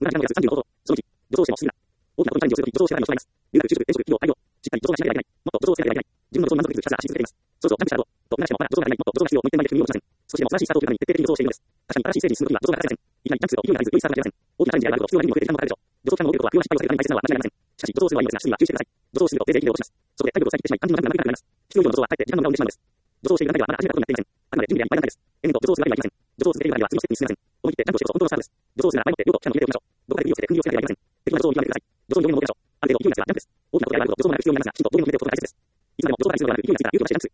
無駄な時間を安す。30の方法。その1、助走してもしすぎるな。大きなことにチャレンジをするとき、助走しながらも障害ます。留学、就職、転職、企業、愛用。しっかり助走がしなければいけない。もっと助走しなければいけない。自分の助走に満足できるひたすら走り続けています。そろそろジャンプしたらどうと見ながらしても、まだ助走が足りない。もっと助走が必要。もう一点前で踏みを落としません。少しでも素晴らしいスタートを切るために徹底的に助走しているのです。確かに新しいステージに進むときは助走が欠かせません。いきなりジャンプすると勢いが足りず良いスタートが切れません。大きなチャレンジがあると必要なリズムを増えて時間もかかるでしょう。助走期間が多いことは急な失敗を避けるために大切なのは間違いありません。しかし助走数はいいのですが、質には注意してください。助走すると定時で息を落とします。そこで体力を割いてしまい、単純な長くなります。必要以上の助走はかえって時間の無駄を生んでしまうのです。助走している段階はまだ始めたことになっていません。あくまで準備やいっぱいな段階です。延々と助走するわけにはいきません。助走を続ける以外は次のステップに進めません。思い切ってジャンプをしてこそ本当のスタートです。助走するなら前もって両方力を入れておきましょう。どこかで首をつけて踏みをつけなければいけません。適当な助走を見極めてください。助走に余裕を持ってましょう。ある程度勢いがつくらジャンプです。大きなことがあると助走もなく必要になりますが、きちんとボールに向けて行動が大切です。いつまでも助走が必要ではなく勢いがついたら勇気を出してジャンプする。